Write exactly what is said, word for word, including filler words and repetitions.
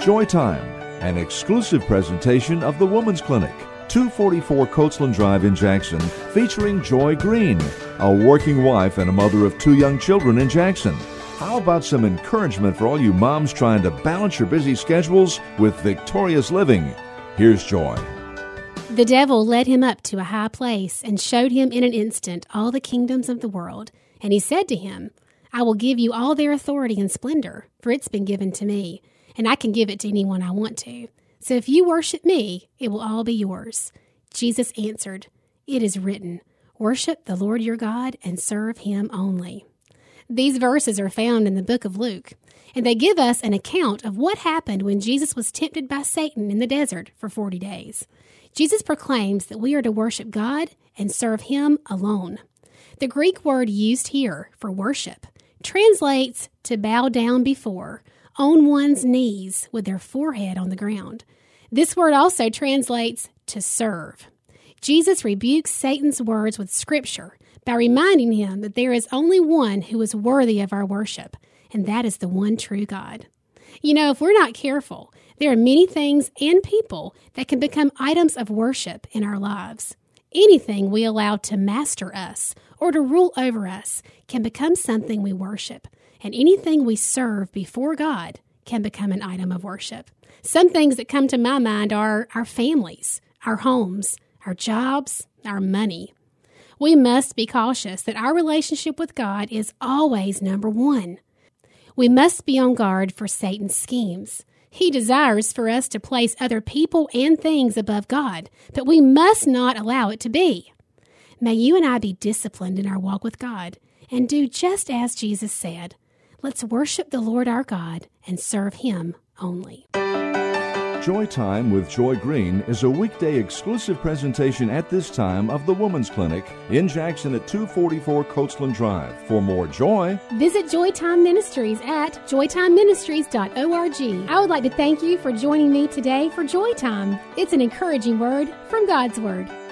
Joy Time, an exclusive presentation of the Women's Clinic, two forty-four Coachland Drive in Jackson, featuring Joy Green, a working wife and a mother of two young children in Jackson. How about some encouragement for all you moms trying to balance your busy schedules with victorious living? Here's Joy. The devil led him up to a high place and showed him in an instant all the kingdoms of the world. And he said to him, I will give you all their authority and splendor, for it's been given to me, and I can give it to anyone I want to. So if you worship me, it will all be yours. Jesus answered, It is written, worship the Lord your God and serve him only. These verses are found in the book of Luke, and they give us an account of what happened when Jesus was tempted by Satan in the desert for forty days. Jesus proclaims that we are to worship God and serve him alone. The Greek word used here for worship translates to bow down before, on one's knees with their forehead on the ground. This word also translates to serve. Jesus rebukes Satan's words with Scripture by reminding him that there is only one who is worthy of our worship, and that is the one true God. You know, if we're not careful, there are many things and people that can become items of worship in our lives. Anything we allow to master us or to rule over us can become something we worship, and anything we serve before God can become an item of worship. Some things that come to my mind are our families, our homes, our jobs, our money. We must be cautious that our relationship with God is always number one. We must be on guard for Satan's schemes. He desires for us to place other people and things above God, but we must not allow it to be. May you and I be disciplined in our walk with God and do just as Jesus said. Let's worship the Lord our God and serve him only. Joy Time with Joy Green is a weekday exclusive presentation at this time of the Women's Clinic in Jackson at two forty-four Coachland Drive. For more joy, visit Joy Time Ministries at joy time ministries dot org. I would like to thank you for joining me today for Joy Time. It's an encouraging word from God's Word.